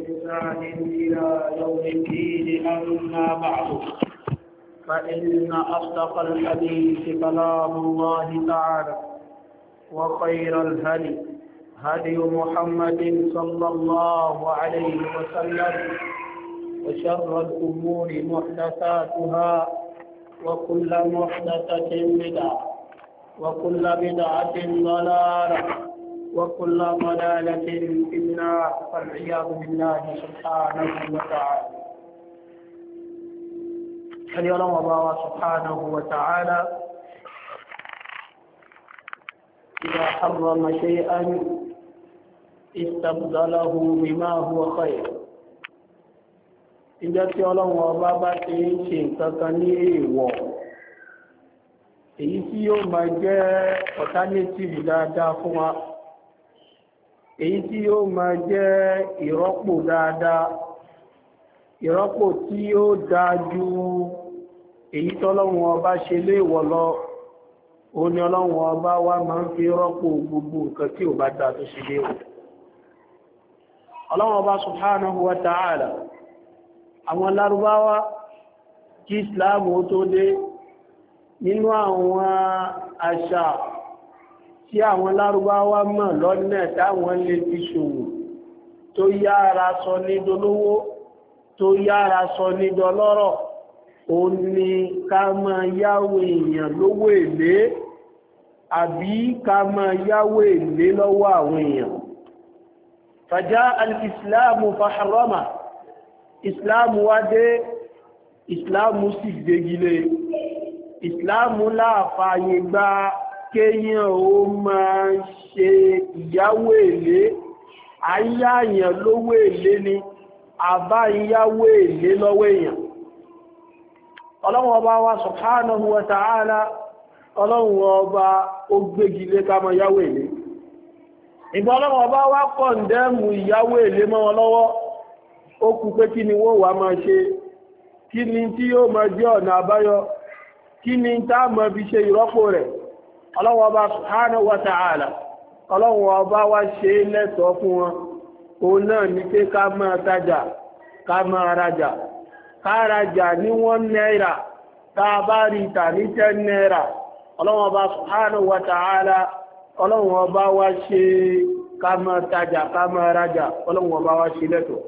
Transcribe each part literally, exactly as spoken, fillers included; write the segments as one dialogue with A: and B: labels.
A: بإحسان إلى يوم الدين أما بعد فإن أصدق الحديث كلام الله تعالى وخير الهدي هدي محمد صلى الله عليه وسلم وشر الأمور محدثاتها وكل محدثة بدعة وكل بدعة ضلالة وكل ضلالة في النار والعياذ بالله سبحانه وتعالى. اليوم الله سبحانه وتعالى إذا حرم شيئا استبدله بما هو خير. إذا كان الله باتي شيء كني و èyí tí yóò máa jẹ́ alternative dáadáa fún wa, èyí tí yóò máa jẹ́ ìrọ́pò dáadáa, ìrọ́pò tí yóò dájú èyí tọ́lọ́run ọba ṣe léèwọ̀ lọ, òun ni ọlọ́run ọba wa máa ń fi rọ́pò gbogbo nǹkan tí ò bá dáa tó ṣe léèwọ̀. Ọlọ́run ọba subhanahu wa ta'ala, àwọn Lárúbáwá kí Islam ó tó dé, nínú àwọn àṣà tí àwọn Lárúbáwá mọ̀ lọ́nà táwọn lè fi ṣòwò tó yára sọ ní dolówó, tó yára sọ ní dọlọ́rọ̀, ó ní ká máa yáwó èèyàn lówó èlé àbí ká máa yáwó èlé lọ́wọ́ àwọn èèyàn. Fàjá al-Islamu faharama, Islamu wá dé, Islamu sì gbégilé. Ìsìláàmù láàfààyè gba kéyàn ó máa ṣe ìyáwó èlé, àyáyàn lówó èlé ni, àbá ìyáwó èlé lọ́wọ́ èèyàn. Ọlọ́run ọba wa subhanahu wa ta'ala, ọlọ́run ọba ó gbégilé ká máa yáwó èlé. Ìgbà ọlọ́run ọba wá kọ̀ndẹ́mù ìyáwó èlé mọ́ wọn lọ́wọ́, ó kù pé kí ni wọ́n wá máa ṣe, kí ni tí yóò máa jẹ́ ọ̀nà àbáyọ, kí ni tá mọ̀ bí ṣe ìrọ́pò rẹ̀. Ọlọ́run Ọba subhanahu wa ta'ala, Ọlọ́run Ọba wá ṣe lẹ́tọ̀ọ́ fún wọn, òun náà ní pé ká máa tajà, ká máa rajà, ká rajà ní one náírà, ká bá rí tà ní ten náírà. Ọlọ́run Ọba subhanahu wa ta'ala, Ọlọ́run Ọba wá ṣe ká máa tajà, ká máa rajà, Ọlọ́run Ọba wá ṣe lẹ́tọ̀ọ́.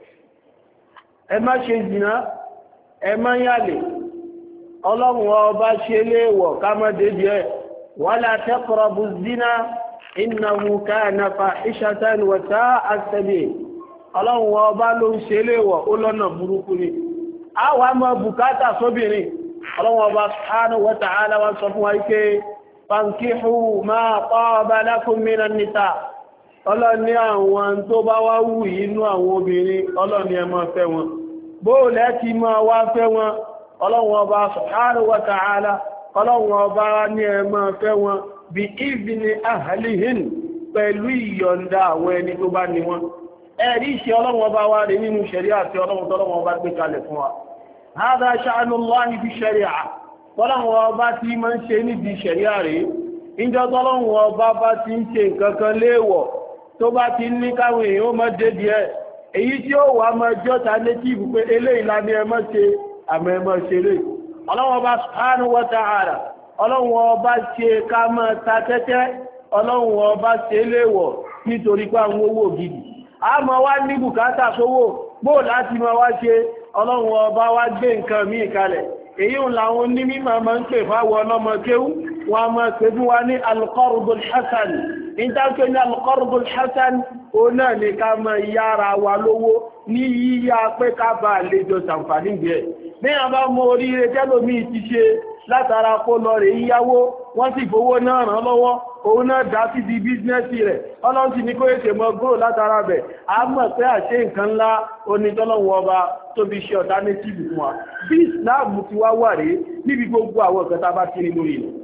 A: Ẹ má ṣe zìnà, ẹ má yàlè, Ọlọ́run ọba ṣe léèwọ̀ ká má débi ẹ̀. Wala taqrabu zina innahu kana fahishatan wa sa'a sabil. Ọlọ́run ọba ló ń ṣe léèwọ̀, ó lọ́nà burúkú ni. A wà mọ́ bùkátà sóbìnrin. Ọlọ́run ọba subhanahu wa ta'ala wá sọ fún wa pé fankihu ma taba lakum minan nisa. Ọlọ́run ní àwọn tó bá wá wù inú àwọn obìnrin, Ọlọ́run ní ẹ máa fẹ́ wọn. Bó lẹ́tí máa wá fẹ́ wọn, Ọlọ́run ọba subhanahu wa ta'ala, Ọlọ́run ọba ní ẹ máa fẹ́ wọn bí ìbìnì ahlihin, pẹ̀lú ìyọ̀ǹda àwọn ẹni tó bá ní wọn. Ẹ̀rí iṣẹ́ Ọlọ́run ọba wá rí nínú ṣẹ̀ríà àti Ọlọ́run tọ́lọ́run ọba gbé kalẹ̀ fún wa. Hadha sha'nullahi fi ṣẹ̀ríà. Ọlọ́run ọba tí máa ń ṣe níbi ṣẹ̀ríà rẹ̀. Ìjọ tọ́lọ́run ọba bá ti ń ṣe nǹkan kan léèwọ̀, tó bá ti ní káwọn èèyàn má dé díẹ̀. Èyí tí ó wà máa jọ́ta létí ìbùpé eléyìí la ní ẹ má ṣe, àmọ́ ẹ má ṣe lè. Ọlọ́run Ọba subhanahu wa ta'ala, Ọlọ́run Ọba ṣe ká máa ta tẹ́tẹ́, Ọlọ́run Ọba ṣe léèwọ̀ nítorí pé àwọn owó gidi. A máa wá ní bùkátà sówó, bó láti máa wá ṣe, Ọlọ́run Ọba wá gbé nǹkan míì kalẹ̀. Èyí ń làwọn onímọ̀ máa ń pè fáwọn ọlọ́mọ kéwú, wọn máa pè fún wa ní al-qardul hasan. Ìdájọ́ ní al-qardul hasan, òun náà ní ká máa yára wa lówó ní yíyá pé ká bá àlejò ṣàǹfààní gbé. Bí a bá mọ oríire tẹ́lòmí ti ṣe látara kó lọ rẹ̀ yíyáwó, wọ́n sì fowó náà ràn lọ́wọ́, òun náà dá sí di bíznẹ́sì rẹ̀, Ọlọ́run sì ní kó ètè mọ́ gúrò látara bẹ̀. A mọ̀ pé àṣẹ nǹkan ńlá onítọ́lọ́wọ́ ọba tó fi ṣe alternative fún wa. Bí Ìsìláàmù ti wá wà rèé níbi gbogbo àwọn nǹkan tá bá ti rí lórí rẹ̀.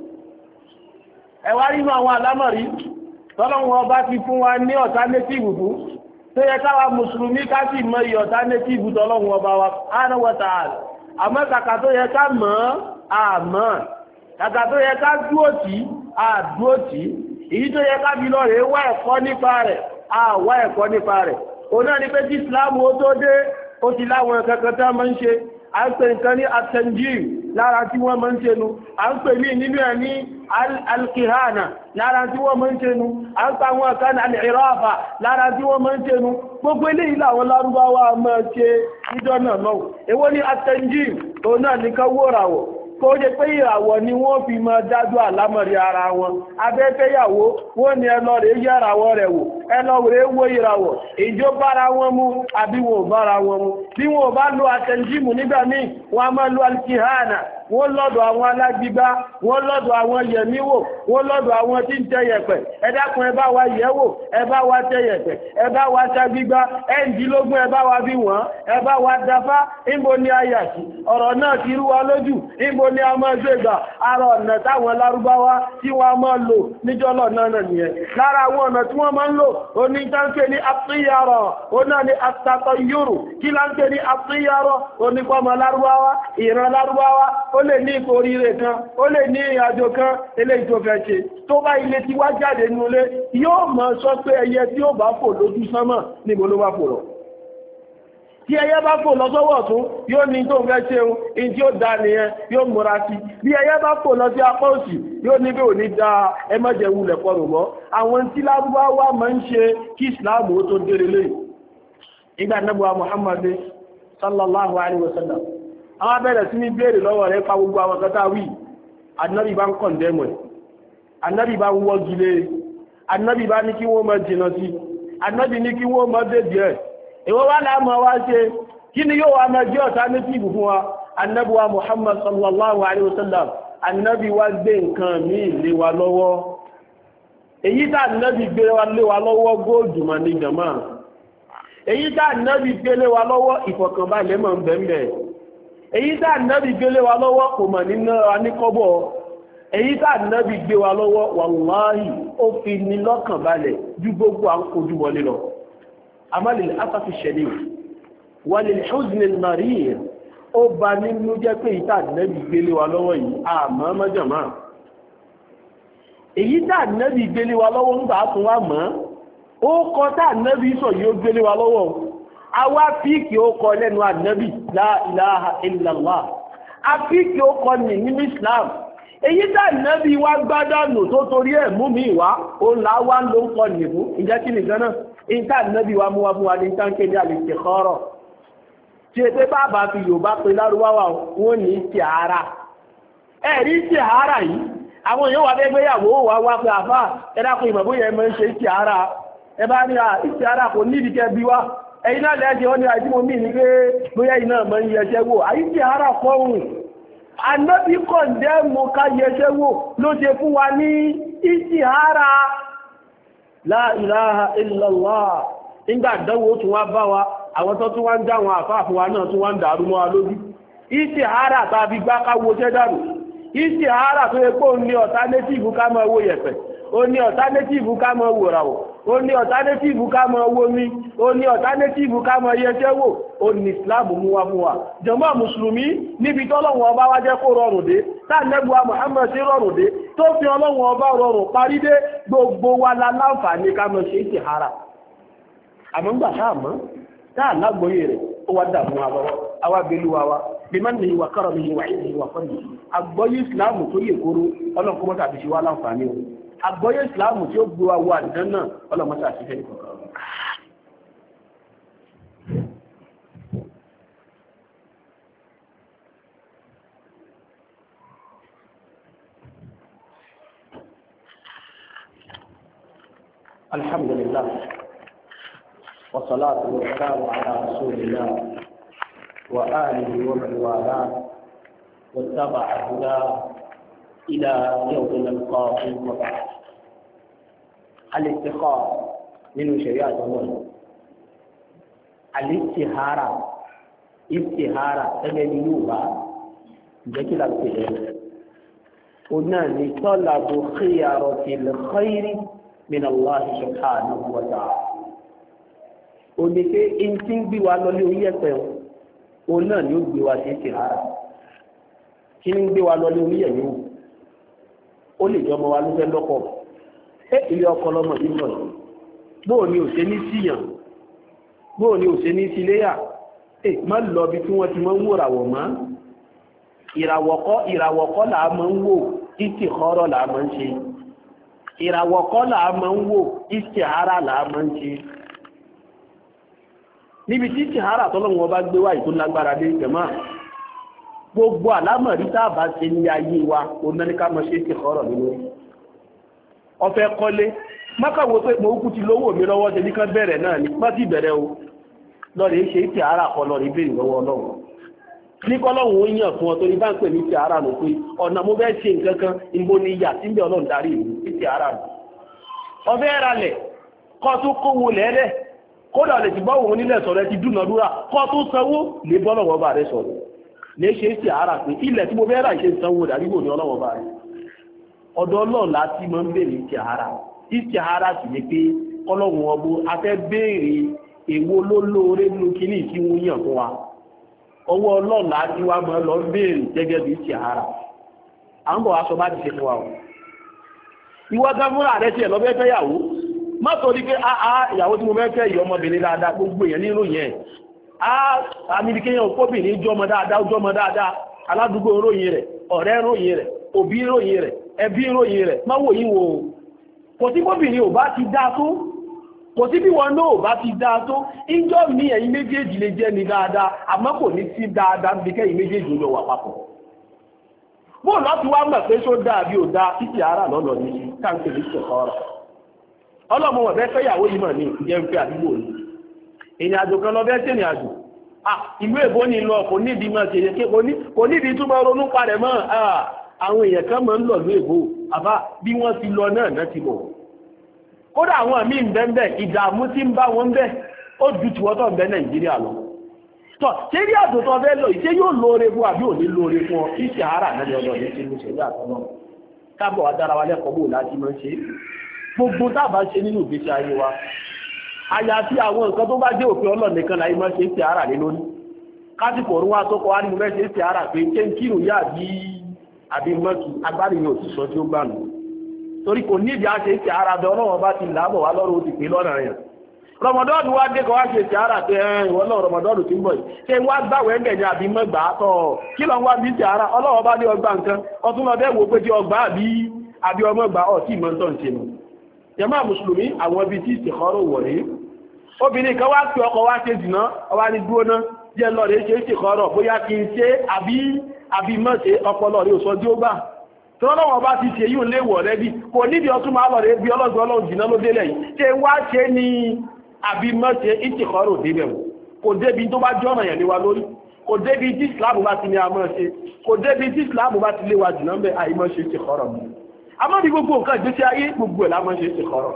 A: Ẹ wá nínú àwọn àlámọ̀rí tọ́lọ́wọ́ ọba ti fún wa ní alternative fún, tó yẹ káwa mùsùlùmí ká sì mọ iye alternative tọ́lọ́wọ́ ọba wa subhanahu wa ta'ala. Àmọ́ kàkà tó yẹ ká mọ̀ àmọ́, kàkà tó yẹ ká dúó tí àdúó tí, èyí tó yẹ ká bí lọ rẹ̀ wá ẹ̀kọ́ nípa rẹ̀, àwá ẹ̀kọ́ nípa rẹ̀. òun náà ni pé tí Islam ó tó dé ó ti láwọn kankan tá máa ń ṣe à ń pè nǹkan ní at-tanjim lára tí wọ́n máa ń ṣe nu à ń pè mí nínú ẹ̀ ní al-kihana lára tí wọ́n máa ń ṣe nu à ń pa àwọn kan al-irafa lára tí wọ́n máa ń ṣe nu gbogbo eléyìí làwọn lárúbáwá máa ṣe níjọ́ náà náà èwo ní at-tanjim òun náà ní ká wórawọ̀ kó jẹ́ pé ìràwọ̀ ni wọ́n fi máa dájú àlámọ̀rí ara wọn abẹ́fẹ́yàwó wọ́n ní ẹlọ rẹ̀ yẹ́ràwọ̀ rẹ̀ wò ẹlọ rẹ̀ wó ìràwọ̀ ìjó bára wọn mú àbí wọn ò bára wọn mú bí wọn ò bá lo àtẹnjímù nígbà míì wọn a máa lo alkihana wọ́n lọ́dọ̀ àwọn alágbígbá wọ́n lọ́dọ̀ àwọn yẹ̀míwò wọ́n lọ́dọ̀ àwọn tí ń tẹ́yẹ̀pẹ̀ ẹ dákun ẹ bá wa yẹ̀wò ẹ bá wa tẹ́yẹ̀pẹ̀ ẹ bá wa ṣagbígbá ẹ̀ǹdínlógún ẹ bá wa bí wọ́n ẹ bá wa dáfá ìbò ní ayàtì ọ̀rọ̀ náà ti rú wa lójú ìbò ní a máa gbé gbà ara ọ̀nà táwọn lárúbáwá tí wọ́n máa lò níjọ́lọ̀ náà nìyẹn lára àwọn ọ̀nà tí wọ́n máa ń lò oní táǹkẹ́ ní àtúnyàrọ̀ ó náà ní àtàtọ̀ yòrò kí láǹkẹ́ ní àtúnyàrọ̀ onípọ̀mọ̀ lárúbáwá ìran lárúbáwá ó lè ní ipò oríire kan ó lè ní ìrìnàjò kan eléyìí tó fẹ́ ṣe tó bá ilé tí wá jáde nulé yóò mọ̀ sọ pé ẹyẹ tí ó bá fò lójú sánmọ̀ níbo ló bá fò lọ tí ẹyẹ bá fò lọ sọ́wọ́ ọ̀tún yóò ní tó fẹ́ ṣe ohun in tí ó dá nìyẹn yóò múra sí bí ẹyẹ bá fò lọ sí apá òsì yóò ní bí ò ní dá ẹmọ́jẹ wulẹ̀ pọ̀rọ̀ mọ́ àwọn tí lárúbáwá máa ń ṣe kí ìsìláàmù ó tó dére lé ìgbà nẹ́bùwà Muhammad sallallahu alaihi wasallam àwọn abẹ́rẹ̀ sí ní béèrè lọ́wọ́ rẹ̀ pa gbogbo àwọn kẹta wí annabi bá ń kọ̀ndẹ́mọ̀ ẹ̀ annabi bá ń wọ́gi lé annabi bá ní kí wọ́n mọ́ jìnà sí annabi ní kí wọ́n mọ́ dèdè ẹ̀ èwo wá láàmọ́ wá ṣe kí ni yóò wá mọ́ jẹ́ alternative fún wa annabi wa Muhammad sallallahu alaihi wasallam annabi wá gbé nǹkan míì lé wa lọ́wọ́ èyí tá annabi gbé wa lé wa lọ́wọ́ góòdù mọ́ ní jàmá èyí tá annabi gbé lé wa lọ́wọ́ ìfọ̀kànbalẹ̀ mọ́ ń bẹ̀m̀bẹ̀ èyí tá nábì gbélé wa lọ́wọ́ kò mọ̀ nínú aníkọ́bọ̀ èyí tá nábì gbé wa lọ́wọ́ wàláhì ó fi ní lọ́kàn balẹ̀ ju gbogbo à ń kojú wọlé lọ amálìlẹ̀ asáfi ṣẹlẹ̀ wàlẹ̀ huznil marir ó ba nínú jẹ́ pé èyí tá nábì gbélé wa lọ́wọ́ yìí àmọ́ mọ́jọ̀mọ́ èyí tá nábì gbélé wa lọ́wọ́ ń gbà tún wá mọ́ ó kọ tá nábì sọ yìí ó gbélé wa lọ́wọ́ àwa píkì ó kọ lẹ́nu ànábì la ilaha illallah a píkì ó kọ ní nínú Islam èyí tá ànábì wá gbádànù tó torí ẹ̀ mú mi wá ó là wá ló ń kọ nìbú ìjẹ́ kí nìkan náà èyí tá ànábì wá mú wá fún wa ní táǹkì ní al-istikhara tí ètè bàbá fi Yorùbá pé lárúbáwá wọn ní istikhara ẹ̀rí istikhara yìí àwọn èèyàn wà fẹ́ gbéyàwó wá wá pé àfà ẹ̀dá kò ìmọ̀ bóyá ẹ máa ń ṣe istikhara ẹ bá ní istikhara kò nídìí kẹ́ bí wá ẹ̀yìn náà lẹ́ẹ̀ṣẹ́ wọ́n ní àjímọ̀ mí ní pé bóyá iná mọ́ ń yẹṣẹ́ wò àyíkí ara kọrùn anábí kọ̀ndẹ́mù ká yẹṣẹ́ wò ló ṣe fún wa ní ìsìhára la ilaha illallah nígbà dánwò tún wá bá wa àwọn tó tún wá ń dáwọn àfáàfún wa náà tún wá ń dàrú mọ́ wa lójú ìsìhára tàbí gbá káwọ́ ṣẹ́ dàrú ìsìhára tó yẹ pé ó ní ọ̀tánétìfù ká máa wo yẹ̀pẹ̀ ó ní ọ̀tánétìfù ká máa wò ràwọ̀ ó ní ọ̀tánétìfù ká máa wo mi ó ní ọ̀tánétìfù ká máa yẹṣẹ́ wò ó ní ìsìláàmù mú wa fún wa jàmáà mùsùlùmí níbi tọ́lọ́wọ̀n ọba wá jẹ́ kó rọrùn dé táànẹ́gbà Muhammad sí rọrùn dé tó fi ọlọ́wọ̀n ọba rọrùn parí dé gbogbo wa la láǹfààní ká máa ṣe ìtìhára àmọ́ ńgbà sáàmọ́ táà lágbóyè rẹ̀ ó wá dàmú àbọ̀wọ́ awábẹ́lúwa wa bimanihi wa karamihi wa izzihi wa fadlihi àgbọ́yé ìsìláàmù tó yẹ kóró ọlọ́kọ́mọ́ta àbíṣe wá láǹfààní o àgbọ́yé ìsìláàmù tí ó gbé wa wọ àdìdán náà ọlọ́mọ́ta àṣìṣẹ́ ìkọ̀ọ̀kan. alhamdulillah wa salatu wa salamu ala rasulillah wa alihi wa man wala wa tabi'a huda ila yawm al-qiyamah wa ba'd. al-istikhara nínú sharia Allah al-istihara istihara ẹgbẹ́ ni yóò bá jẹ́ kí láti pè é o náà ní talabu khiyaratil khayri min Allah subhanahu wa ta'ala o ní pé in tí ń gbé wa lọlé orí ẹ̀pẹ̀ o náà ni ó gbé wa sí istihara kí ní ń gbé wa lọlé orí ẹ̀yìn o ó lè jọ ọmọ wa ló fẹ́ lọ́kọ̀ ẹ ilé ọkọ lọ́mọ yìí lọ bóò ni ò ṣe ní síyàn bóò ni ò ṣe ní síléyà ẹ má lọ bí tí wọ́n ti mọ́ ń wò ràwọ̀ mọ́ ìràwọ̀kọ́ ìràwọ̀kọ́ là á mọ́ ń wò istikhara là á mọ́ ń ṣe ìràwọ̀kọ́ là á mọ́ ń wò istihara là á mọ́ ń ṣe níbi tí istihara tọ́lọ́wọ́n bá gbé wáyé tó lágbára dé jẹ̀mọ́ gbogbo àlámọ̀rí tá a bá ṣe ní ayé wa onáníká mọ́ ṣe istikhara nínú ọ̀fẹ́ kọ́lé mọ́kànwó pé mo kú ti lówó mi lọ́wọ́ ṣe ní kan bẹ̀rẹ̀ náà ní má ti bẹ̀rẹ̀ o lọ́rẹ̀ ṣe ti ara kọ lọ́rẹ̀ bèèrè lọ́wọ́ ọlọ́run ní kọ́lọ́run ó yàn fún ọ tó ní bá ń pè ní ti ara nù pé ọ̀nà mo fẹ́ ṣe nǹkan kan ìbò ni ìyà tí ń bẹ ọlọ́run darí ìlú ní ti ara nù ọfẹ́ ra lẹ̀ kọ́ tó kówó lẹ́lẹ̀ kódà lè ti bọ́wọ́ onílẹ̀ sọ̀rọ̀ ti dúnàdúrà kọ́ tó sanwó lè bọ́ lọ́wọ́ bá rẹ sọ̀rọ̀ lè ṣe ti ara pé ilẹ̀ tí mo fẹ́ rà ṣe sanwó dàrígbò ní ọlọ́wọ́ bá rẹ ọ̀dọ̀ ọlọ́run láti máa ń bèèrè ti ara istihara sì ní pé ọlọ́run ọbọ̀ afẹ́ béèrè èwo ló lóore nínú kíní tí wọ́n yàn fún wa ọwọ́ ọlọ́run láti wá mọ́ lọ béèrè gẹ́gẹ́ bí istihara à ń bọ̀ wá sọ bá ti ṣe fún wa o ìwọ gan fúnra rẹ tiẹ̀ lọ́bẹ̀ fẹ́ yàwó má sọ ní pé áá ìyàwó tí mo fẹ́ fẹ́ ìyọ́ ọmọbìnrin dáadáa gbogbo èèyàn nínú yẹn á amídíkéyàn kóbìnrin jọmọ dáadáa jọmọ dáadáa aládùúgbò ròyìn rẹ̀ ọ̀rẹ́ ròyìn rẹ̀ òbí ròyìn rẹ̀ ẹbí ròyìn rẹ̀ má wò yí wo kò sí kóbìnrin ò bá ti dá tó kò sí bí wọn náà bá ti dá tó ìjọ mi ẹ̀yin méjèèjì lè jẹ́ ní dáadáa àmọ́ kò ní sí dáadáa bí kẹ́yìn méjèèjì lọ wà papọ̀ bó lọ́ti wá mọ̀ pé ṣó dáa bí ò dáa títí ara lọ́lọ́ ní káńtì ní ṣẹ̀kọ́ ọ̀rọ̀ ọlọ́mọ wọn fẹ́ fẹ́yàwó yìí mọ̀ ní ìjẹ́ ń fẹ́ àdúgbò ní ìrìn àjò kan lọ fẹ́ sẹ́rìn àjò ìlú èbó ni lọ kò nídìí mọ̀ ṣe ké kò nídìí túbọ̀ ronú parẹ̀ mọ́ àwọn èèyàn kan mọ̀ ń lọ ní èbó àbá bí wọ́n ti lọ náà náà ti bọ̀ kódà àwọn míì ń bẹ́ẹ̀ ìdààmú tí ń bá wọn bẹ́ẹ̀ ó ju tiwọ́tọ̀ ń bẹ Nàìjíríà lọ tọ́ ṣé rí àjò tó fẹ́ lọ ìṣe yóò lóore fún àbí ò ní lóore fún ọ kí ṣe ara náà ní ọlọ́ ní ṣe ní ṣẹlẹ̀ àtọ́nà káàbọ̀ wá dára wa lẹ́kọ̀ọ́ bò láti máa ń ṣe gbogbo tábà ṣe nínú ìgbésí ayé wa àyàfi àwọn nǹkan tó bá jẹ́ òfin Ọlọ́run nìkan láyé máa ṣe ṣe ara lé lórí kásìkò òrùn wa tó kọ wá ní mo fẹ́ ṣe ṣe ara pé ṣé ń kírun yá àbí àbí mọ́kì agbárí ni òtún sọ tí ó gbà nù torí kò ní ìdí àṣẹ ṣe ara bẹ Ọlọ́run bá ti làbọ̀ wá lọ́rùn ó ti pè lọ́nà rẹ̀ rọmọdọ́ọ̀dù wá dé kọ́ wá ṣe ti ara pé ẹ̀rìn ìwọ náà rọmọdọ́ọ̀dù tí ń bọ̀ yìí ṣe wá gbàwẹ̀ ń gẹ̀ẹ́jẹ́ àbí mọ́gbà tọ̀ kí lọ wá bí ti ara Ọlọ́run bá ní ọgbà nǹkan ọtún lọ bẹ́ẹ̀ wò pé tí ọgbà àbí àbí ọmọgbà ọtí ìmọ̀ntọ́ ń ṣe nù jàmáà mùsùlùmí àwọn ibi tí ìsìnkọ́rọ̀ wọ̀ rí obìnrin kan wá pé ọkọ wá ṣe jìnnà ọwá ní dúró náà jẹ́ lọ rẹ̀ ṣe ìsìnkọ́rọ̀ bóyá kí n ṣe àbí àbí mọ́ ṣe ọpọlọ rẹ̀ òsọ tí ó gbà tí Ọlọ́run bá ti ṣe yíò léwọ̀ rẹ̀ bí kò níbi ọtún máa lọ rẹ̀ bí ọlọ́gbọ́n Ọlọ́run jìnnà ló délẹ̀ yìí ṣe wá ṣe ní àbí mọ́ṣe ìtìkọ́rò débẹ̀ wò kò débi tó bá jọ́nà yẹn léwa lórí kò débi tí ìsìláàmù bá ti ní àmọ́ ṣe kò débi tí ìsìláàmù bá ti léwa jùlọ ń bẹ àìmọ́ ṣe ìtìkọ́rọ̀ mi àmọ́ ní gbogbo nǹkan ìgbésí ayé gbogbo ẹ̀ lámọ́ ṣe ìtìkọ́rọ̀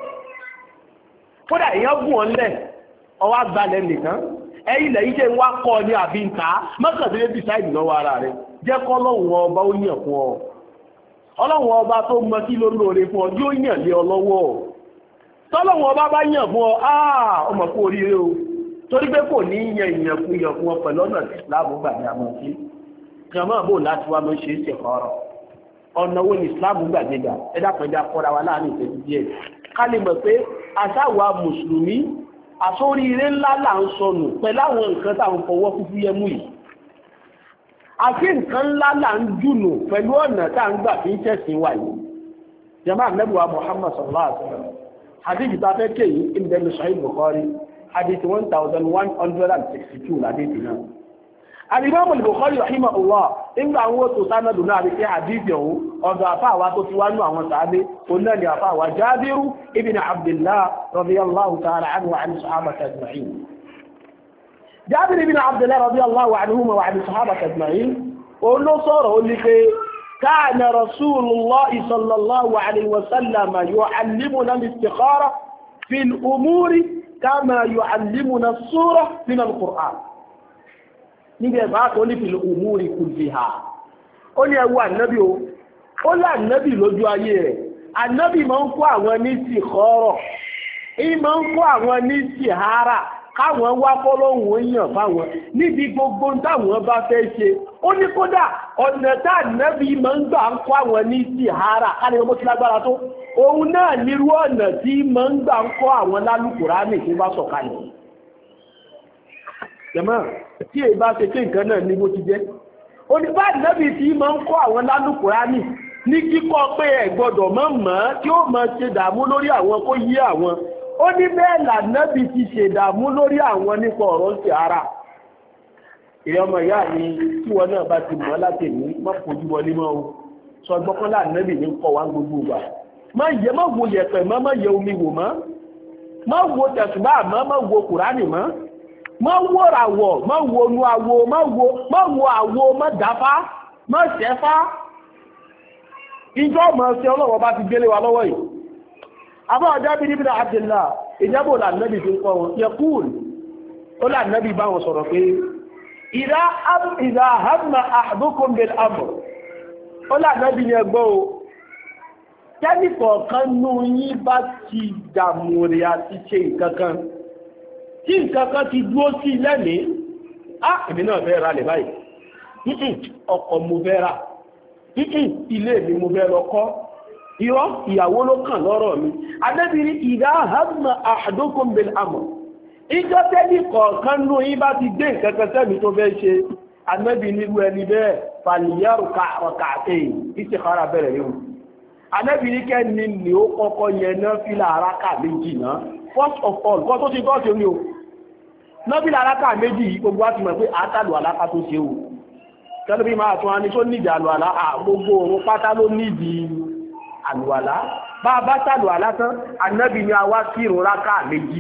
A: kódà èèyàn gùn ọ́n lẹ̀ ọwọ́ àgbàlẹ̀ nìkan ẹ̀yìn lẹ́yìn jẹ́ wá kọ́ ní àbí ń ta mọ́kàndínlẹ́ bísáìdì lọ́wọ́ ara rẹ̀ jẹ́ kọ́ lọ́wọ́ ọba ó yàn fún ọ ọlọ́wọ́ ọba tó mọ kí ló lóore fún ọ yóò yàn lé ọ lọ́wọ́ tọ́lọ́wọ́ ọba bá yàn fún ọ áà ọmọ kú oríire o torí pé kò ní yàn ìyàn fún yàn fún ọ pẹ̀lú ọ̀nà tí ìsìláàmù gbà ní àmọ́ sí jàmáà bò láti wá mọ́ ṣe é ṣèkọ́rọ̀ ọ̀nà wo ni ìsìláàmù gbà gbéga ẹ dápẹ́jà kọ́ra wa láàrin ìṣẹ́jú díẹ̀ ká lè mọ̀ pé àṣàwà mùsùlùmí àsóríire ńlá là ń sọnù pẹ̀lú àwọn nǹkan táwọn fọwọ́ fúfú yẹ mú yìí àti nǹkan ńlá là ń jùnù pẹ̀lú ọ̀nà tá à ń gbà fi ń tẹ̀sìn wa yìí jàmáà nẹ́bùwà Muhammad sallallahu alaihi wasallam hadith ta fẹ́ kéyìí ìbẹ̀lú Sahih Bukhari hadith one thousand one hundred sixty-two ládìsí náà al-Imam al-Bukhari rahimahullah nígbà àwọn tó sánàdù náà rí pé hadith ọ̀hún ọ̀dọ̀ àfáàwá tó ti wá ní àwọn sàábé oná ni àfáàwá Jábìrù ibn Abdullah radiyallahu ta'ala anhu wa 'an sahabati ajma'in Jábìrù ibn Abdullah radiyallahu anhuma wa 'an sahabati ajma'in oló sọ̀rọ̀ ó ní pé kana Rasulullah sallallahu alayhi wa sallam yu'allimuna al-istikhara fi al-umuri kama yu'allimuna as-surah min al-Qur'an níbi ẹ̀bá tó ní fìlú umuri kulliha ó ní ẹwú ànábì o ó lá ànábì lójú ayé rẹ̀ ànábì máa ń kó àwọn ní istikhara ìyí máa ń kó àwọn ní istihara káwọn wá fọ́lọ́hùn èèyàn fáwọn níbi gbogbo táwọn bá fẹ́ ṣe ó ní kódà ọ̀nà tá ànábì máa ń gbà ń kó àwọn ní istihara káni ọmọ tí lágbára tó òun náà nírú ọ̀nà tí máa ń gbà ń kó àwọn lálùkùránì tí bá sọ̀kalẹ̀ jẹ́mọ́ tí èyí bá ṣe pé nǹkan náà ní bó ti jẹ́ oníbàdí nábì tí máa ń kọ́ àwọn lálùkùránì ní kíkọ́ pé ẹ gbọ́dọ̀ mọ̀ mọ́ tí ó máa ṣe dààmú lórí àwọn kó yé àwọn ó ní bẹ́ẹ̀ lànábì ti ṣe dààmú lórí àwọn nípa ọ̀rọ̀ sí ara ìyá ọmọ ìyá mi tí wọn náà bá ti mọ̀ láti ní má fojú wọlé mọ́ o sọ gbọ́kọ́ lànábì ní kọ́ wa gbogbo wa má yẹ má wo yẹ̀pẹ̀ mọ́ má yẹ omi wò mọ́ má wo tẹ̀sùbá mọ́ má wo kùránì mọ́ má wo ràwọ̀ má wo nu àwo má wo má wo àwo má dáfá má ṣẹ́fá ìjọ ọmọ sí ọlọ́wọ́ bá ti gbélé wa lọ́wọ́ yìí àbá ọjọ́ bí níbi Abdullah ìjábò lànàbì fi ń kọ́ wọn yẹ kúùl ó lànàbì bá wọn sọ̀rọ̀ pé ìdá ìdá hamma ahadukum bil amr ó lànàbì ní ẹgbọ́ o kẹ́nìkọ̀ọ̀kan nú yín bá ti dààmú rẹ̀ àti ṣe nǹkankan tí nǹkankan ti dúró sí lẹ́mìí á èmi náà fẹ́ ra lè báyìí ọkọ̀ mo fẹ́ rà ilé mi mo fẹ́ lọ kọ́ irọ́ ìyàwó ló kàn lọ́rọ̀ mi adébìrí ìdá hamma ahadukum bil amr ìjọ tẹ́lì kọ̀ọ̀kan nú yín bá ti dé nǹkankan sẹ́mi tó fẹ́ ṣe anábì nílùú ẹni bẹ́ẹ̀ fàlìyàrù kàkàtẹ́ ìṣèkára bẹ̀rẹ̀ yóò anábì ní kẹ́ni ni ó kọ́kọ́ yẹn náà fílà aráka méjì náà first of all kọ́ tó ti kọ́ ṣe ní o náà fílà aráka méjì yìí gbogbo á ti mọ̀ pé àtàlù aláka tó ṣe o tẹ́lẹ̀ bí máa tún wá ní tó nídìí àlùwàlá gbogbo òun pátá ló nídìí àlùwàlá bá a bá sàlùwàlá tán anábì ni a wá sí ìrun rákà méjì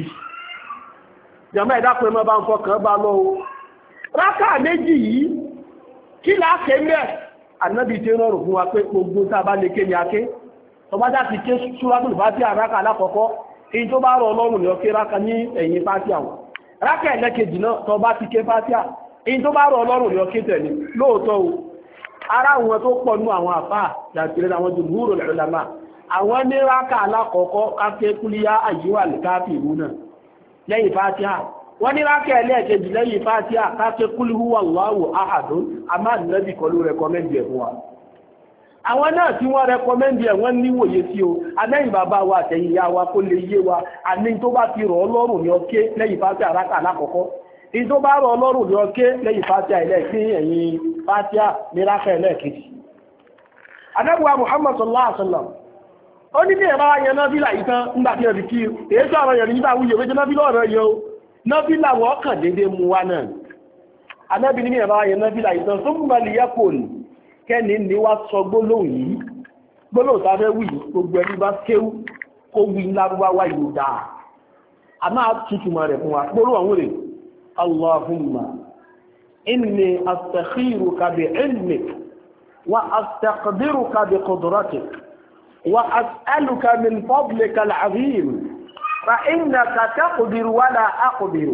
A: jàmá ẹ̀dá pé mọ́ bá ń fọkàn bá lọ o rákà méjì yìí kí láàké mẹ́ anábì tí rọrùn fún wa pé gbogbo tá a bá lè ké ní aké tọba já ti ké súrátul Fátíhà rákà alákọ̀ọ́kọ́ èyí tó bá rọ ọlọ́run ní ọké rákà ní ẹ̀yìn Fátíhà wọn rákà ẹlẹ́kejì náà tọba ti ké Fátíhà èyí tó bá rọ ọlọ́run ní ọké tẹ̀lé lóòótọ́ o ara wọn tó pọ̀ nú àwọn àfáà dàtìrẹ́ àwọn jumhurul ulama àwọn ní rákà alákọ̀ọ́kọ́ káké kúlíyá àyíwá al-kafiruna lẹ́yìn Fátíhà wọ́n ní rákà ẹlẹ́ẹ̀kejì lẹ́yìn Fátíhà káké kul huwallahu ahadun àmá Ànábì kọ́ ló rẹkọmẹ́ndì ẹ̀ fún wa àwọn náà tí wọ́n rẹkọmẹ́ndì ẹ̀ wọ́n níwòye sí o amẹ́yìn bàbá wa àtẹ̀yìn ìyá wa kó lè yé wa àní tó bá ti rọ̀ ọlọ́run ní ọké lẹ́yìn Fátíhà rákà alákọ̀ọ́kọ́ èyí tó bá rọ̀ ọlọ́run ní ọké lẹ́yìn Fátíhà ẹlẹ́ẹ̀kejì ẹ̀yìn Fátíhà ní rákà ẹlẹ́ẹ̀kejì Ànábì wa Muhammad sallallahu alaihi wasallam ó ní bí ẹ̀bá yẹn nábílà ìtàn ńgbàtí ẹ̀bí kí èyí tó àwọn ẹ̀rìn nígbà wúyẹ̀ wéjẹ́ nábílà ọ̀rọ̀ yẹ o nábílà wọ́n kàn dédé mú wá náà Ànábì ní ẹ̀bá yẹn nábílà ìtàn tó mú balẹ̀ yẹ kò ní kẹ́ni ní wá sọ gbólóhùn yìí gbólóhùn tá fẹ́ wí gbogbo ẹni bá kéwú kó wí lárúbáwá yóò dáa a máa tútùmọ̀ rẹ̀ fún wa gbólóhùn àwọn rẹ̀ Allahumma inni astakhiruka bi ilmik wa astaqdiruka bi qudratik وأسألك من فضلك العظيم فإنك تقدر ولا أقدر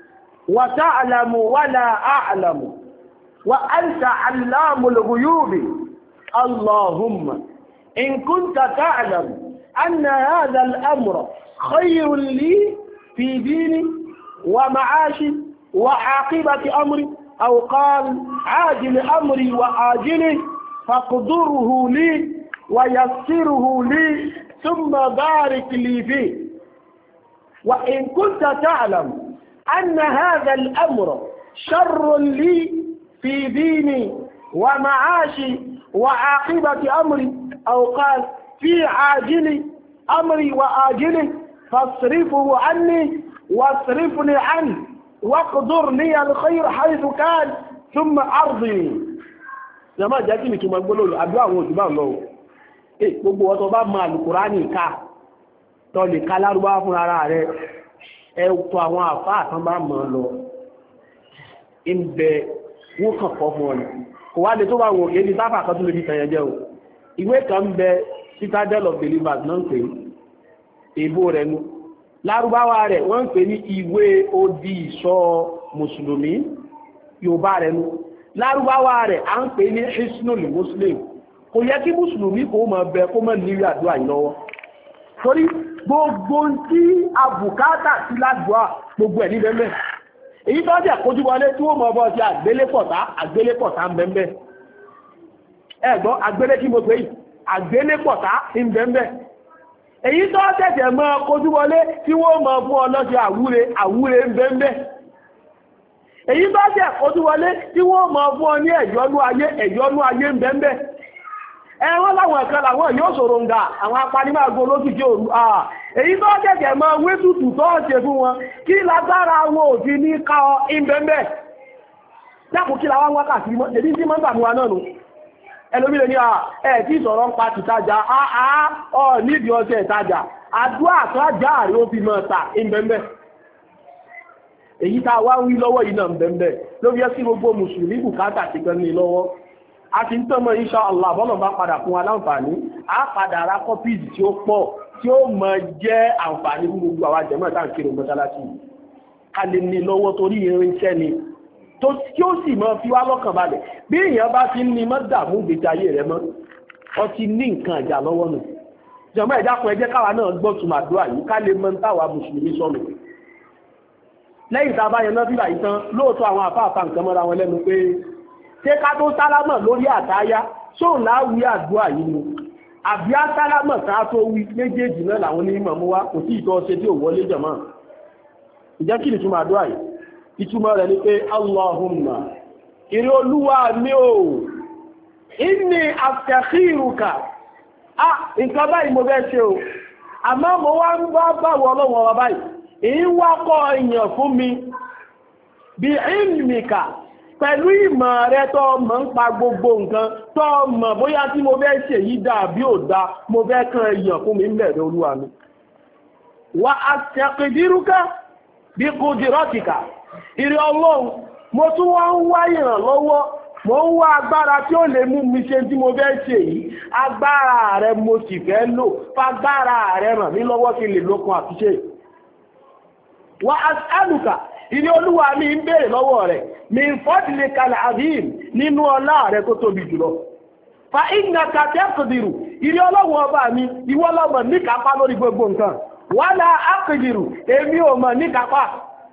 A: وتعلم ولا أعلم وأنت علام الغيوب اللهم إن كنت تعلم أن هذا الأمر خير لي في ديني ومعاشي وعاقبة أمري أو قال عاجل أمري وآجله فاقدره لي ويسره لي ثم بارك لي فيه وإن كنت تعلم أن هذا الأمر شر لي في ديني ومعاشي وعاقبة أمري أو قال في عاجل أمري وآجله فاصرفه عني واصرفني عنه واقدر لي الخير حيث كان ثم أرضي جماعة جاكيني كما يقولوا أبوا وجبان له gbogbo ọ̀tọ̀ bá máa Al-Kùránì ká tọ́ lè ká lárúbá fún ara rẹ̀ ẹ̀tọ́ àwọn àfáà tán bá mọ̀ lọ ìbẹ̀ wọ́n kàn kọ́ fún ọ̀nà kò wá lè tó bá wọ́n èdè sáfà kan tó lè fi tẹ̀yẹ jẹ́ o ìwé kan bẹ Citadel of Believers náà ń pè èbó rẹ̀ nú lárúbáwá rẹ̀ wọ́n ń pè ní ìwé odi ìṣọ́ mùsùlùmí Yorùbá rẹ̀ nú lárúbáwá rẹ̀ à ń pè ní Hisnul Muslim kò yẹ kí mùsùlùmí kò mọ̀ bẹ kó mọ̀ nírí àdúrà yìí lọ́wọ́ torí gbogbo tí abùkátà sí ládùúà gbogbo ẹ̀ ní bẹ́ẹ̀ èyí tó jẹ́ kójú wọlé tí wọ́n mọ̀ bọ́ sí àgbélépọ̀tá àgbélépọ̀tá ń bẹ́ẹ̀ ẹ̀gbọ́n àgbélé kí mo pè yìí àgbélépọ̀tá ń bẹ́ẹ̀ èyí tó tẹ̀tẹ̀ mọ́ kójú wọlé tí wọ́n mọ̀ fún ọlọ́sẹ̀ àwúre àwúre ń bẹ́ẹ̀ èyí bá jẹ́ ojú wọlé tí wọ́n mọ̀ fún ọ ní ẹ̀yọ́nú ayé ẹ̀yọ́nú ayé ń bẹ́ẹ̀ ẹ̀wọ́n láwọn ẹ̀kan làwọn yóò sọ̀rọ̀ ń ga àwọn apanimágo lókì tí òru àà èyí tó jẹ́jẹ̀ mọ́ wétùtù tó ṣe fún wọn kí lágbára wọn ò fi ní ká ọ ìbẹ̀m̀bẹ̀ dákùn kí láwọn wákàtí mọ́ èdí tí mọ́gbà mú wa náà nù ẹlòmílẹ̀ ní ẹ̀ tí ìsọ̀rọ̀ ń pa tìtajà àá ọ nídìí ọjọ́ ìtajà àdúrà tó ajá rí ó fi mọ́ ta ìbẹ̀m̀bẹ̀ èyí tá a wá ń wí lọ́wọ́ yìí náà ìbẹ̀m̀bẹ̀ ló fi ẹ́ sí gbogbo mùsùlùmí bùkátà ti gan ní lọ́wọ́ a ti ń tọ́mọ̀ insha Allah bọ́lọ̀ bá padà fún wa láǹfààní a padà ra kọ́pìsì tí ó pọ̀ tí ó mọ jẹ́ àǹfààní fún gbogbo àwọn jẹ̀mọ́ tá ń kiri mọ́sálásí ká lè ní lọ́wọ́ torí irinṣẹ́ ni tí ó sì mọ́ fi wá lọ́kàn balẹ̀ bí èèyàn bá ti ní mọ́ dààmú ìgbésí ayé rẹ̀ mọ́ ọ ti ní nǹkan ìjà lọ́wọ́ nù jẹ̀mọ́ ẹ̀dá kan ẹ jẹ́ káwa náà gbọ́ tùmọ̀ àdúrà yìí ká lè mọ̀ táwa mùsùlùmí sọnù lẹ́yìn tá a bá yẹn náà fìlà yìí tán lóòótọ́ àwọn àfáàfà nǹkan mọ́ra wọn lẹ́nu pé ṣé ká tó sálámọ̀ lórí àtáyá ṣóò láwí àdúrà yìí ni àbí á sálámọ̀ ká tó wí méjèèjì náà làwọn onímọ̀ mú wá kò sí ìtọ́ ṣe tí ò wọlé jọmọ́ ìjẹ́ kí ìtumọ̀ àdúrà yìí ìtumọ̀ rẹ̀ ni pé Allahumma ìrẹ́ olúwa mi ò inni aftakhiruka ah nǹkan báyìí mo fẹ́ ṣe o àmọ́ mo wá ń bá báwọ̀ ọlọ́wọ́ wa báyìí èyí wá kọ́ èèyàn fún mi bí ilmika pẹ̀lú ìmọ̀ rẹ tó mọ̀ ń pa gbogbo nǹkan tó mọ̀ bóyá tí mo fẹ́ ṣe yí dáa bí ò dáa mo fẹ́ kan èèyàn fún mi mẹ́rẹ̀ olúwa mi wà á ṣàkìdírúká bí kùdìrọ́tìkà ìrẹ́ ọlọ́run mo tún wá ń wá ìrànlọ́wọ́ mo ń wá agbára tí ó lè mú mi ṣe tí mo fẹ́ ṣe yìí agbára rẹ mo sì fẹ́ lò fagbára rẹ ràn mí lọ́wọ́ kí lè lókun àfiṣe wà á ṣàlùkà ìní olúwa mi ń bèèrè lọ́wọ́ rẹ̀ mi ń fọ́dílé kalẹ̀ àdíìm nínú ọlá rẹ̀ tó tóbi jùlọ. fa ìgbà kàtẹ́kùdìrù ìní ọlọ́wọ́ ọba mi ìwọ lọ́mọ níkàpá lórí gbogbo nǹkan wala aqdiru èmi ò mọ̀ níkàpá.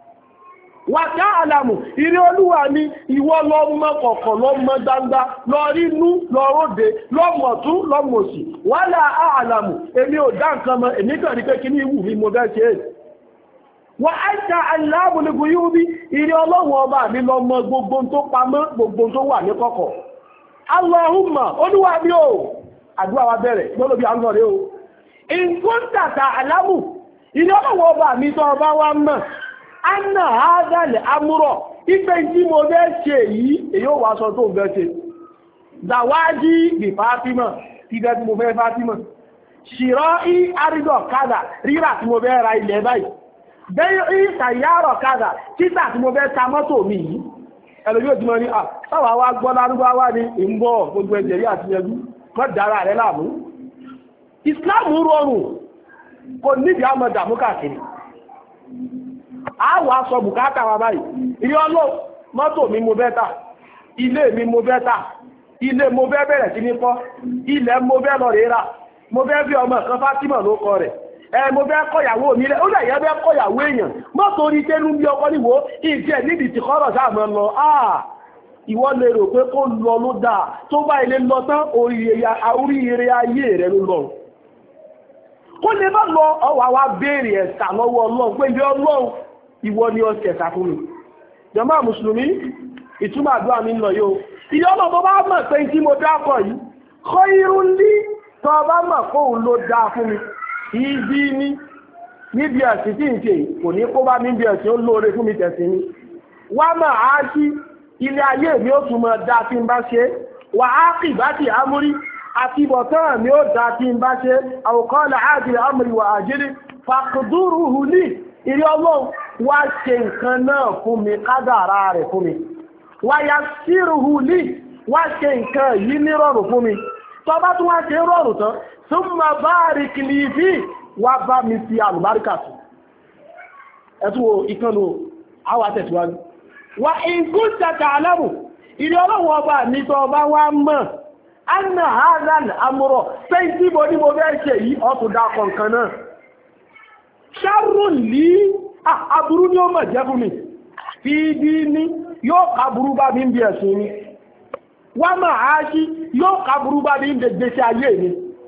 A: wà ká àlàmù ìní olúwa mi ìwọ lọ́mọ kọ̀kọ̀ lọ́mọ gbangba lọ rínú lọ róde lọ́mọ tún lọ́mọ òsì wala àlàmù èmi ò dá nǹkan mọ̀ èmi kàn ní pé kí ní ìwù mi mo fẹ́ ṣe é wà áìta aláàbùlùgbù yóò bí ìrí ọlọ́wọ́ ọba mi lọ mọ gbogbo tó pamọ́ gbogbo tó wà ní kọ̀kọ̀. Allahumma olúwa bí o àdúrà wa bẹ̀rẹ̀ gbọ́lọ́bí àwọn ọ̀rẹ́ o ìkúntàtà alámù ìrí ọlọ́wọ́ ọba mi tọ́ ọba wa mọ̀ anna hadal amúrọ̀ ipe tí mo bẹ́ ṣe yìí èyí ó wà sọ tó bẹ́ ṣe dàwájí bí Fátímà tí bẹ́ tí mo bẹ́ Fátímà ṣìrọ́ í àrídọ̀ kádà rírà tí mo bẹ́ ra ilẹ̀ báyìí bẹ́yìn ìsàyárọ̀ kádà títà tí mo fẹ́ ta mọ́tò mi yìí ẹlòmí òjúmọ́ ní àwà wá gbọ́ lárúgbáwá ní ìmbọ̀ gbogbo ẹgbẹ̀rí àti ẹgbú kọ́ dára rẹ̀ láàmú Islam rọrùn kò níbi àmọ́ dàmú káàkiri àwọ̀ aṣọ bùkátà wa báyìí ìyọ́ ọlọ́ mọ́tò mi mo fẹ́ tà ilé mi mo fẹ́ tà ilé mo fẹ́ bẹ̀rẹ̀ sí ní kọ́ ilẹ̀ mo fẹ́ lọ rẹ̀ rà mo fẹ́ bí ọmọ kan Fátímà ló kọ rẹ̀ ẹ mo fẹ́ kọ́yàwó mi rẹ̀ ó lẹ̀ yẹ́ fẹ́ kọ́yàwó èèyàn mọ́ torí tẹ́lú bí ọkọ́ níwò ìdí ẹ̀ níbi tí kọ́rọ̀ sáàmọ́ lọ àà ìwọ lè rò pé kó lọ ló dáa tó bá ilé lọ tán oríire ayé rẹ̀ ló lọ kó lè bá lọ ọwà wá béèrè ẹ̀sà lọ́wọ́ Ọlọ́run pé ilé Ọlọ́run ìwọ ni ọ kẹta fún mi jàmáà mùsùlùmí ìtumọ̀ àdúrà mi lọ yóò ìyá ọmọ tó bá mọ̀ pé tí mo dákọ̀ yìí kọ́ irun lí tó bá mọ̀ kóhun ló dáa fún mi ìdí ní níbi ẹ̀sìn tí ń ṣe kò ní kó bá níbi ẹ̀sìn ó lóore fún mi tẹ̀sí ní wá mà á sí ilé ayé mi ó tún mọ̀ dá tí ń bá ṣe wà á kì bá ti amúrí àti ìbọ̀tán mi ó dá tí ń bá ṣe àwòkọ́lẹ̀ áàdìrì amúrí wà àjírí fàkùdúrù hùlí ìrí ọlọ́run wá ṣe nǹkan náà fún mi kádàrá rẹ̀ fún mi wáyà sírù hùlí wá ṣe nǹkan yìí ní rọrùn fún mi tó bá tún wá ṣe rọrùn tán súnmọ̀ bá rí kìlìfì wá bá mi fi àlùbáríkà sí ẹ̀tùwò ìkànnù àwà tẹ̀síwájú wà ìgún tàtà alámù ìrí ọlọ́wọ́ ọba ní tó ọba wá mọ̀ anna hazan amúrọ̀ pé tí mo ní mo fẹ́ ṣe yìí ọkùn dákọ̀ nǹkan náà ṣarun lí àbúrú ní ó mọ̀ jẹ́ fún mi fi bí ní yóò kàbúrú bá mi ń bí ẹ̀sùn mi wá máa á sí yóò kàbúrú bá mi ń gbèsè ayé mi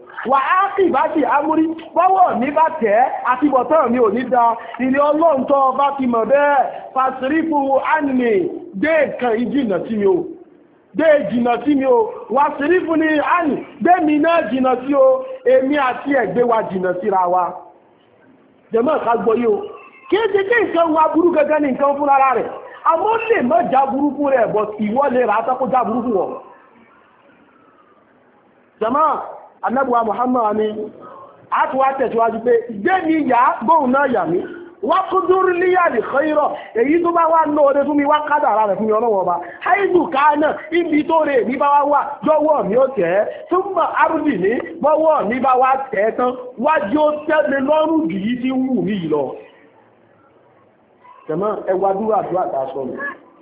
A: wà á kì bá sì amúrí bọ́wọ́ ní bá tẹ́ àti bọ̀tán mi ò ní da ilé ọlọ́run tó bá ti mọ̀ bẹ́ẹ̀ fàṣírífù ánìmì dé kan ìjìnà sí mi o dé jìnà sí mi o wà ṣírífù ní ánì gbé mi náà jìnà sí o èmi àti ẹ̀gbẹ́ wa jìnà síra wa jẹ́mọ́ ká gbọ́ yìí o kí é ṣe kí nǹkan wa burú gẹ́gẹ́ ní nǹkan fún ara rẹ̀ àmọ́ lè mọ́ já burú fún rẹ̀ bọ̀ ìwọ́lẹ̀ rà á tọ́kó já burú fún wọ̀ jẹ́mọ́ Ànábì Muhammad ni a tún wá tẹ̀síwájú pé gbé mi yà gbóhùn náà yà mí wá kó dúró níyà lè kọ́ irọ́ èyí tó bá wá lóore fún mi wá kádàrá rẹ̀ fún mi ọlọ́wọ́ ọba haidu káánà ibi tó rè ní bá wá wà lọ́wọ́ mi ó tẹ̀ ẹ́ tó mọ̀ arúbì ní bọ́wọ́ mi bá wá tẹ̀ ẹ́ tán wájú ó tẹ́lẹ̀ lọ́rùn jù yí tí ń wù mí lọ. tẹ̀mọ́ ẹwà dúró àdúrà tá a sọnù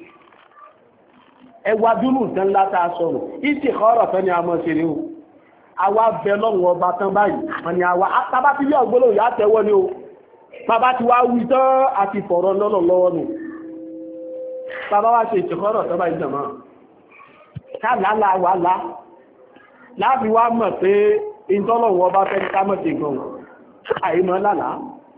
A: ẹwà dúró nǹkan ńlá tá a sọnù ìtì kọ́rọ̀ tán ni a mọ̀ ṣe ni o àwa bẹ lọ́wọ́ ọba tán báyìí wọ́n ni àwa tábà tí yọ gbólóhùn yà tẹ́wọ́ ni o bàbá ti wá wí tán àti fọ̀rọ̀ lọ́nà lọ́wọ́ nù bàbá wá ṣe ìtìkọ́rọ̀ tán báyìí jàmá ká lálá wà lá láàbí wá mọ̀ pé ìtọ́lọ̀wọ́ ọba fẹ́ ká mọ̀ sí gan àìmọ́ lálá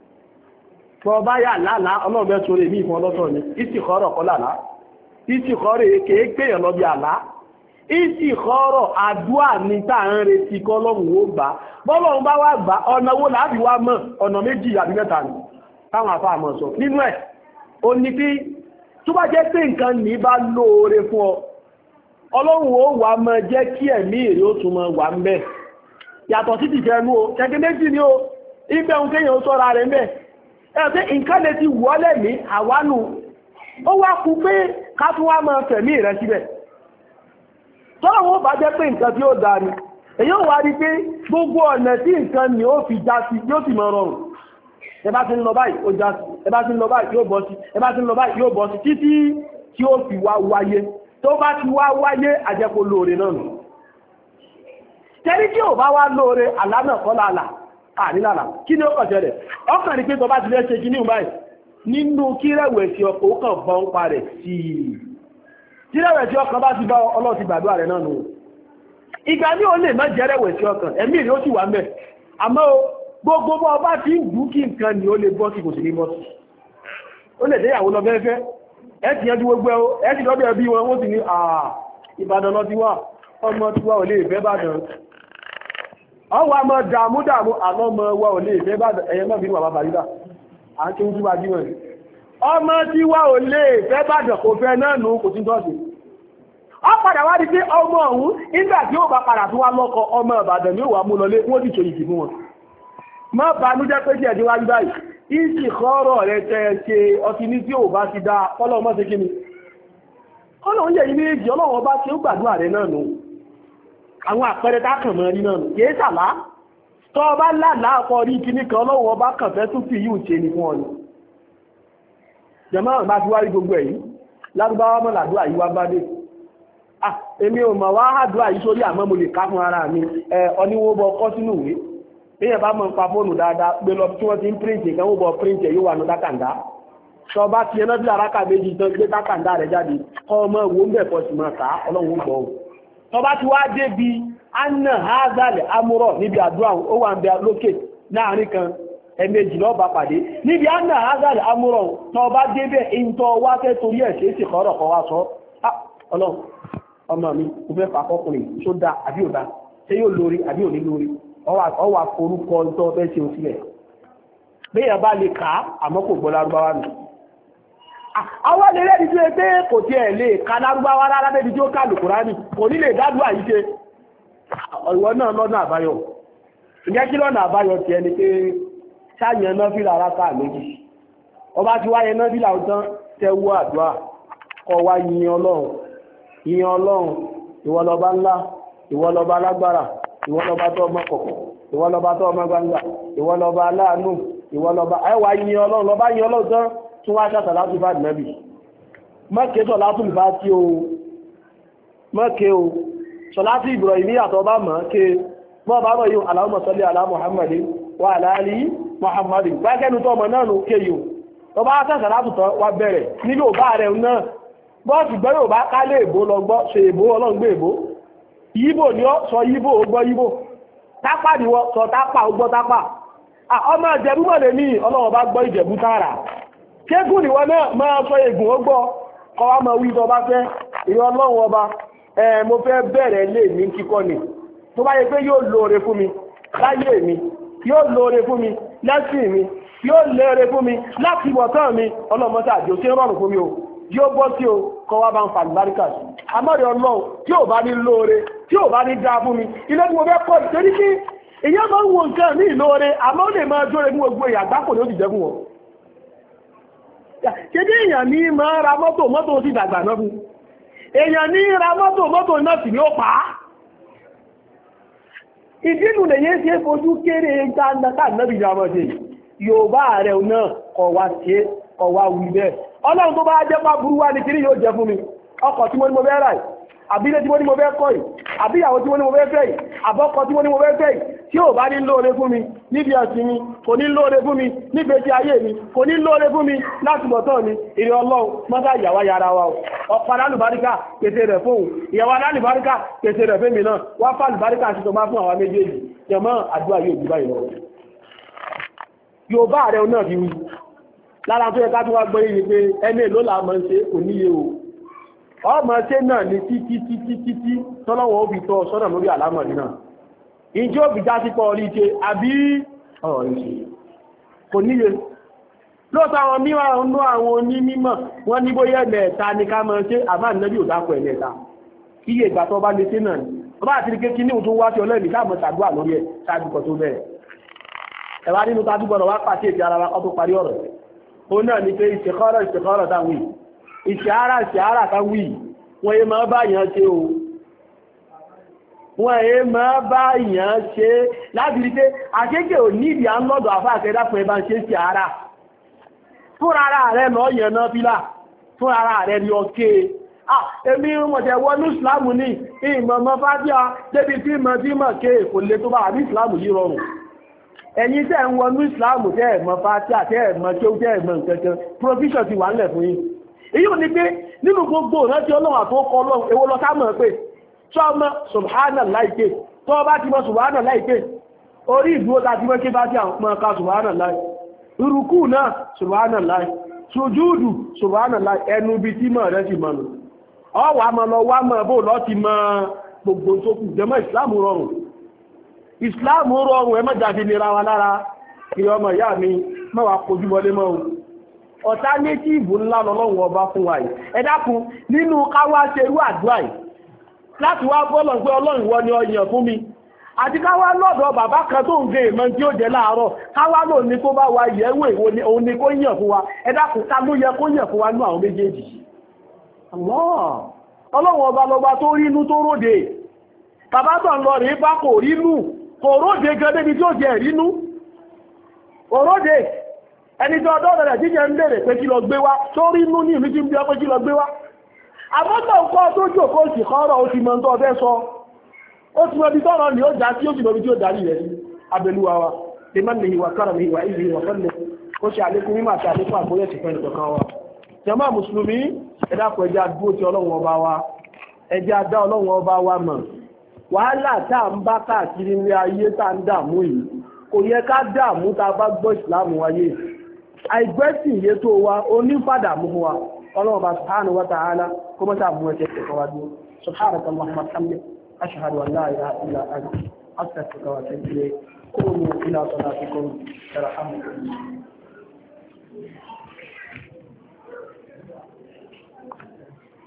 A: fọ́ bá yà lálá ọlọ́ọ̀bẹ́ sórí ní ìfún ọlọ́tọ̀ ni ìtìkọ́rọ̀ kọ́ lálá ìtìkọ́rọ̀ èké gbéyàn lọ bí àlá ìtìkọ́rọ̀ àdúà ní táà ń retí kọ́lọ́run ó gbà bọ́lọ́run bá wá gbà ọ̀nà wo láàbí wá mọ̀ ọ̀nà méjì àbí mẹ́ta ni táwọn àfáà mọ̀ sọ nínú ẹ̀ o ní bí tó bá jẹ́ pé nǹkan ní bá lóore fún ọ ọlọ́run ó wà mọ́ jẹ́ kí ẹ̀mí èrè ó tún mọ́ wà ń bẹ̀ yàtọ̀ sí ti jẹnu o kẹ́kẹ́ méjì ni o ibẹ̀ ń kéyàn ó sọ́ra rẹ̀ mẹ́ ẹ̀ pé nǹkan lè ti wọ́lẹ̀ ní àwánú ó wá kú pé ká tún wá mọ́ tẹ̀mí rẹ̀ síbẹ̀ tọ́lọ̀ wọ́n bá jẹ́ pé nǹkan tí ó dáa ni èyí ò wá rí pé gbogbo ọ̀nà tí nǹkan ni ó fi já sí yóò sì mọ́ rọrùn ẹ bá ti ń lọ báyìí ó já sí ẹ bá ti ń lọ báyìí yóò bọ́ sí ẹ bá ti ń lọ báyìí yóò bọ́ sí títí tí ó fi wá wáyé tó bá ti wá wáyé àjẹkò lóore náà nù tẹ́rí tí ò bá wá lóore àlánà kọ́lá àlà àrílàlà kí ni ó kọ̀ jẹ́rẹ̀ ọkàn ní pé tó bá ti lẹ́ ṣe kí ní báyìí nínú kírẹ̀wẹ̀sì ọkọ̀ ó kàn bọ́ ń parẹ̀ sí i kírẹ̀wẹ̀sì ọkàn bá ti bá Ọlọ́run ti gbàdúrà rẹ̀ náà nù ìgbà ní o lè má jẹ́rẹ̀wẹ̀sì ọkàn ẹ̀mí rẹ̀ ó sì wà mẹ́ àmọ́ gbogbo bọ́ ọba tí ń dùn kí nǹkan ni ó lè bọ́ sí kò sí ní bọ́ sí ó lè dé ìyàwó lọ fẹ́fẹ́ ẹ ti yanjú gbogbo ẹ ti lọ́dọ̀ ẹbí wọn ó sì ní àà Ìbàdàn lọ ti wà ọmọ tí wà ò lè fẹ́ bàdàn ọwọ́ àmọ́ dààmú dààmú àmọ́ ọmọ wà ò lè fẹ́ bàdàn ẹ̀yẹ mọ́ bínú bàbá bàrídà à ń tí ó túbà jí wọn ọmọ tí wà ò lè fẹ́ bàdàn kò fẹ́ náà nù kò tí tọ́sí ọ padà wá di pé ọmọ ọ̀hún nígbà tí ó bá padà tó wá lọ́kọ ọmọ Ìbàdàn ní òwà mú lọlé wọ́n ti ṣòyìí fún wọn má banújẹ́ pé díẹ̀ díwájú báyìí ìsì kọ́rọ̀ rẹ̀ tẹ́ ṣe ọtí ní tí ò bá ti dá ọlọ́run mọ́ sí kí ni ọlọ́run yẹ̀ ilé èjì ọlọ́run bá ṣe ó gbàdúrà rẹ̀ náà nù àwọn àpẹẹrẹ tákàn mọ́ rí náà nù kìí sàlá tọ́ ọba lálàá ọkọ̀ rí kíní kan ọlọ́run ọba kàn fẹ́ tún fi yíò ṣe ní fún ọ ni jẹmọ́ bá ti wá rí gbogbo èyí lárúbáwá mọ́ làdúrà yìí wá bá dé ah èmi ò mọ̀ wá àdúrà yìí sórí àmọ́ mo lè ká fún ara mi ẹ ọníwó bọ kọ́ sínú ìwé èèyàn bá mọ̀ ń pa fóònù dáadáa gbé lọ tí wọ́n ti ń píríǹtì kan ó bọ̀ píríǹtì yóò wà ní dákàndá sọ bá ti ẹná bí àrákà méjì tán gbé dákàndá rẹ̀ jáde kọ́ ọmọ ìwò ń bẹ̀ pọ̀ sí máa kà á ọlọ́run gbọ́ ọ́ sọ bá ti wá débi anna hazal amúrọ̀ níbi àdúrà ó wà ń bẹ lókè láàrin kan ẹ̀mejì lọ́ọ́ bá pàdé níbi anna hazal amúrọ̀ tọ́ bá débẹ̀ ìntọ́ wá fẹ́ torí ẹ̀ ṣe é sì kọ́rọ̀ kọ́ wá sọ ọlọ́run ọmọ mi kò fẹ́ fà kọkùnrin tó dá àbí ò dá ṣé yóò lórí àbí ò ní lórí ọwà forúkọ tó ọbẹ̀ ṣe òsílẹ̀ béèyàn bá lè kà á àmọ́ kò gbọ́ lárúbáwá nù àwọn ilé rẹ̀ ti ṣe pé kò tiẹ̀ lè ka lárúbáwá rárá débi tí ó kà lùkùránì kò ní lè dádùn àyíṣe ìwọ náà lọ́nà àbáyọ ǹjẹ́ kí lọ́nà àbáyọ tiẹ̀ ni pé sáyẹn náà fi rárá ká méjì ọba ti wáyé náà fi làwọn tán tẹ́wọ́ àdúrà kọ wá yin Ọlọ́run yin Ọlọ́run ìwọ lọba ńlá ìwọ lọba alágbára ìwọ lọba tó ọmọ kọ̀kọ̀ ìwọ lọba tó ọmọ gbangba ìwọ lọba aláàánú ìwọ lọba ẹwà yin Ọlọ́run lọba yin Ọlọ́run tán tún wá ṣàtà láti bá dìnàbì mọ́kẹ́ sọ látún ìfà tí o mọ́kẹ́ o sọ láti ìbùrọ̀ ìní àtọ́ bá mọ́ ké mọ́ bá rọ̀ yíò Allahumma salli ala Muhammadin wa ala ali Muhammadin gbákẹ́nu tó ọmọ náà nù ké yìí tó bá ṣàtà láti tọ́ wá bẹ̀rẹ̀ nílò bá rẹ̀ náà bọ́ọ̀sì gbọ́ yóò bá kálé èbó lọ gbọ́ ṣe èbó ọlọ́gbé èbó yíbò ni ó sọ yíbò ó gbọ́ yíbò tápà níwọ́ sọ tápà ó gbọ́ tápà ọmọ ìjẹ̀bú mọ̀ lè ní ọlọ́wọ́ bá gbọ́ ìjẹ̀bú tààrà kéèkùn níwọ́ náà máa sọ ègùn ó gbọ́ kọ́ wá mọ̀ wí tó bá fẹ́ ìrọ̀ ọlọ́wọ́ ọba ẹ̀ mo fẹ́ bẹ̀rẹ̀ lè ní kíkọ́ ni tó bá yẹ pé yóò lóore fún mi láyé mi yóò lóore fún mi lẹ́sìn mi yóò lóore fún mi láti wọ̀tán mi ọlọ́mọta àjò tí ó rọrùn fún mi o yóò bọ́ sí o kọ́ wá bá ń fa àlùbáríkà sí amọ́rẹ̀ ọlọ́run tí ò bá ní lóore tí ò bá ní dáa fún mi ilé tí mo fẹ́ kọ́ ìtorí kí ìyá máa ń wo nǹkan ní ìlóore àmọ́ ó lè máa jóre mú gbogbo èèyàn àgbákò ní ó ti jẹ́ fún wọn. kéde èèyàn ní máa ra mọ́tò mọ́tò ti dàgbà náà fún èèyàn ní ra mọ́tò mọ́tò náà sì ní ó pa á. ìdínú lèyẹ ṣe fojú kéré dáadáa náà bìí àwọn ṣe Yorùbá rẹ̀ náà kọ̀ wá ṣe kọ̀ wá wí bẹ́ẹ̀ ọlọ́run tó bá jẹ́ pá burú wá ní kiri yóò jẹ fún mi ọkọ̀ tí mo ní mo fẹ́ rà yìí àbílẹ̀ tí mo ní mo fẹ́ kọ́ yìí àbíyàwó tí mo ní mo fẹ́ fẹ́ yìí àbọ́kọ tí mo ní mo fẹ́ fẹ́ yìí tí ò bá ní lóore fún mi níbi ẹ̀sìn mi kò ní lóore fún mi nígbèsí ayé mi kò ní lóore fún mi láti bọ̀tán mi ìrìn ọlọ́run mọ́tà ìyàwó yàrá wa o ọ̀pá alálùbáríkà pèsè rẹ̀ fóun ìyàwó alálùbáríkà pèsè rẹ̀ fẹ́mi náà wá fà alùbáríkà àti tọ́má fún àwọn méjèèjì jẹ̀mọ́ àdúrà yóò jù báyìí lọ. Yorùbá rẹ̀ náà ti wí lára tó yẹ ká tó wá gbọ́ yìí pé ẹni èlò là máa ń ṣe kò níye o ọmọ ṣe náà ní títí títí títí tọ́lọ́wọ́ òbí tọ́ sọ́nà lórí àlámọ̀rí náà ìjọ òbí já sí pọ̀ orí ṣe àbí ọ̀rọ̀ ṣe kò níye lóòótọ́ àwọn mìíràn ń lọ àwọn onímọ̀ wọ́n ní bóyá ẹ̀mẹ̀ẹ̀ta ní ká máa ṣe àmà ìnábì ò dákọ̀ ẹ̀mẹ̀ẹ̀ta iye ìgbà tó bá lè ṣe náà ni ọba àti kékeré ní òtún wá sí ọlọ́ọ̀mí káàmọ̀ ṣàdúrà lórí ẹ̀ ṣáájú kan tó bẹ̀rẹ̀ ẹ̀wá nínú tájú gbọ́dọ̀ wá pàṣẹ ètò ara wa kọ́ tó parí ọ̀rọ̀ òun náà ni pé ìṣẹ̀kọ́rọ̀ ìṣẹ̀kọ́rọ̀ táwí ìṣẹ̀árà ìṣẹ̀árà táwí wọ́n yé máa bá yàn ṣe o wọ́n yé máa bá yàn ṣe láti rí pé àkékè ò ní ìdí à ń lọ́dọ̀ àfáàkẹ́dá fún ẹbá ṣe ìṣẹ̀árà fún ara rẹ̀ lọ yàn náà fílà fún ara rẹ̀ ní ọkẹ́ èmi mọ̀tẹ̀ wọnú ìsìlámù ní ìmọ̀mọ́ fájíà débi tí mọ̀ tí mọ̀ ké kò lè tó bá àbí ìsìlámù yìí rọrùn ẹ̀yin tẹ́ ń wọnú ìsìláàmù tẹ́ ẹ̀mọ̀ fàtíà tẹ́ ẹ̀mọ̀ tí ó tẹ́ ẹ̀mọ̀ nǹkankan provision ti wà ń lẹ̀ fún yín èyí ò ní pé nínú gbogbo ìrántí ọlọ́run àtọ́kọ́ ọlọ́run èwo lọ sámọ̀ pé tó ọmọ subhana láìpé tó bá ti mọ subhana láìpé orí ìdúró ta ti mọ́ kí bá ti àwọn ọmọ ká subhana láì irukú náà subhana láì sujúdù subhana láì ẹnu bí tí mọ̀ rẹ̀ ti mọ̀ nù ọwà mọ̀ lọ wá mọ̀ bó lọ ti mọ gbogbo tó kù jẹmọ́ ìsìláàmù rọrùn ìsìláàmù rọrùn ẹ mọ́jà fi lera wa lára ìyọ ọmọ ìyá mi mọ́wàá kojú wọlé mọ́ ọ̀tánétìfù ńlá lọ́lọ́run ọba fún wa yìí ẹ dákun nínú káwá ṣe irú àdúrà yìí láti wá bọ́lọ̀ pé ọlọ́run wọ ni ọyàn fún mi àti káwá lọ́dọ̀ bàbá kan tó ń gbé ìmọ̀ tí ó jẹ láàárọ̀ káwá lò ní kó bá wa yẹ̀wò òun ni kó yàn fún wa ẹ dákun ká ló yẹ kó yàn fún wa ní àwọn méjèèjì ọlọ́run ọba lọba tó rínú tó róde bàbá tó ń lọ rí bá kò rínú kò róde gan débi tí ó jẹ ìrínú òróde ẹni tó ọdọ́ rẹ̀ jíjẹ ń bèèrè pé kí lọ gbé wá tó rínú ní ìlú jí ń bí ọ pé kí lọ gbé wá àmọ́tọ̀ nǹkan tó jòkó sì kọ́rọ̀ ó ti mọ́ tó ọbẹ̀ sọ ó ti mọ́ bí tọ́rọ ní ó já sí ó sì lọ́bí tí ó darí rẹ̀ sí abẹ́lúwa wa lè má lè ìwà kára mi ìwà ìlú ìwà fẹ́lẹ̀ ó ṣe àlékún mímọ̀ àti àlékún àgbóyẹ̀ sí fẹ́ nìkan wa jàmáà mùsùlùmí ẹ dákun ẹjẹ́ adúró ti ọlọ́run ọba wa ẹjẹ́ adá ọlọ́run ọba wa mọ̀ wàhálà tá à ń bá káàkiri ní ayé tá à ń dààmú yìí kò yẹ ká dààmú tá a bá gbọ́ ìsìláàmù wáyé àìgbẹ́sìn yé tó wa onífàdàmú fún wa ọlọ́run bá subhanahu wa ta'ala kó mọ́ta mú ẹ̀ṣẹ̀ kẹ̀kọ́ wá dúró subhanaka allahumma wa bihamdika ashhadu an la ilaha illa anta astaghfiruka wa atubu ilayk qumu ila salatikum yarhamukum